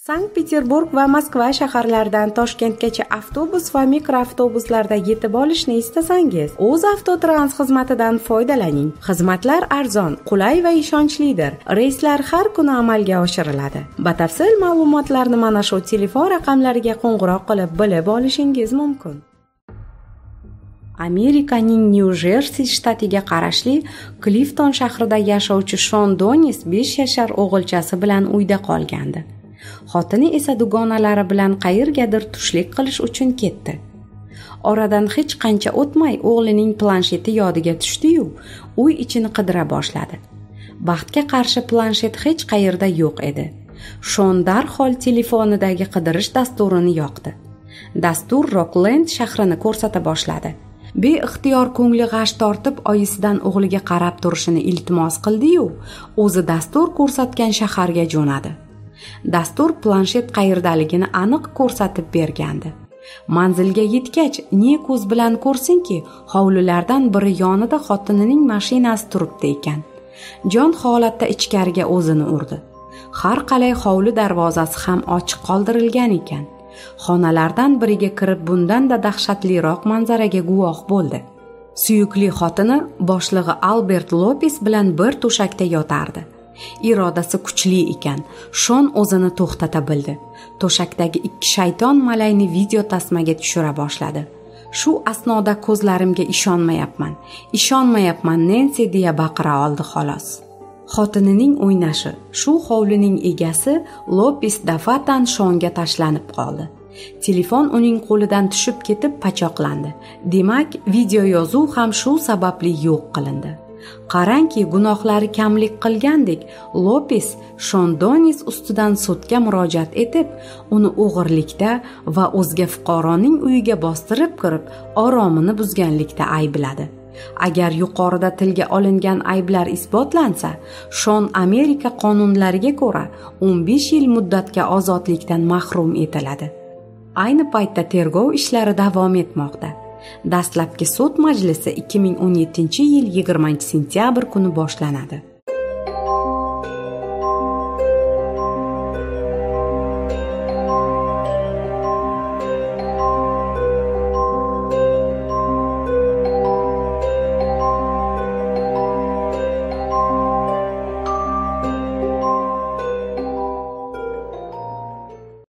Sankt-Peterburg va Moskva shaharlaridan Toshkentgacha avtobus va mikroavtobuslarda yetib olishni istasangiz, O'zavtotrans xizmatidan foydalaning. Xizmatlar arzon, qulay va ishonchlidir. Reyslar har kuni amalga oshiriladi. Batafsil ma'lumotlarni mana shu telefon raqamlariga qo'ng'iroq qilib bilib olishingiz mumkin. Amerikaning Nyu-Jersi shtatiga qarashli Klifton shahrida yashovchi Shon Donis 5 yashar o'g'ilchasi bilan uyda qolgandi. Xotini esa dugonalari bilan qayergadir tushlik qilish uchun ketdi. Oradan hech qancha o'tmay o'g'lining plansheti yodiga tushdi-yu, uy ichini qidira boshladi. Baxtga qarshi planshet hech qayerda yo'q edi. Shon darhol telefonidagi qidirish dasturini yoqdi. Dastur Rockland shahrini ko'rsata boshladi. Beixtiyor ko'ngli g'ash tortib oyisidan o'g'liga qarab turishini iltimos qildi-yu, o'zi dastur ko'rsatgan shaharga jo'nadi. Dastur planshet qayerdaligini aniq ko'rsatib bergandi. Manzilga yetgach, ne ko'z bilan ko'rsinki, hovlilardan biri yonida xotinining mashinasi turibdi ekan. Jon holatda ichkariga o'zini urdi. Har qalay hovli darvozasi ham ochiq qoldirilgan ekan. Xonalardan biriga kirib bundan-da dahshatliroq manzaraga guvoh bo'ldi. Suyukli xotini boshlig'i Albert Lopes bilan bir to'shakda yotardi. Irodasi kuchli ekan. Shon o'zini to'xtata bildi. To'shakdagi ikki shayton malayni video tasmaga tushira boshladi. Shu asnoda ko'zlarimga ishonmayapman, Nancy deya baqira oldi xolos. Xotinining o'ynashi, shu hovlining egasi Lopes dafatan Shonga tashlanib qoldi. Telefon uning qo'lidan tushib ketib pachoqlandi. Demak, video yozuv ham shu sababli yo'q qilindi. Qarangki, gunohlari kamlik qilgandek, Lopes Shon Donis ustidan sudga murojaat etib, uni o'g'irlikda va o'zga fuqaroning uyiga bostirib kirib, oromini buzganlikda aybladi. Agar yuqorida tilga olingan ayblar isbotlansa, Shon Amerika qonunlariga ko'ra 15 yil muddatga ozodlikdan mahrum etiladi. Ayni paytda tergov ishlari davom etmoqda. Dastlabki sud majlisi 2017-yil 20-sentyabr kuni boshlanadi.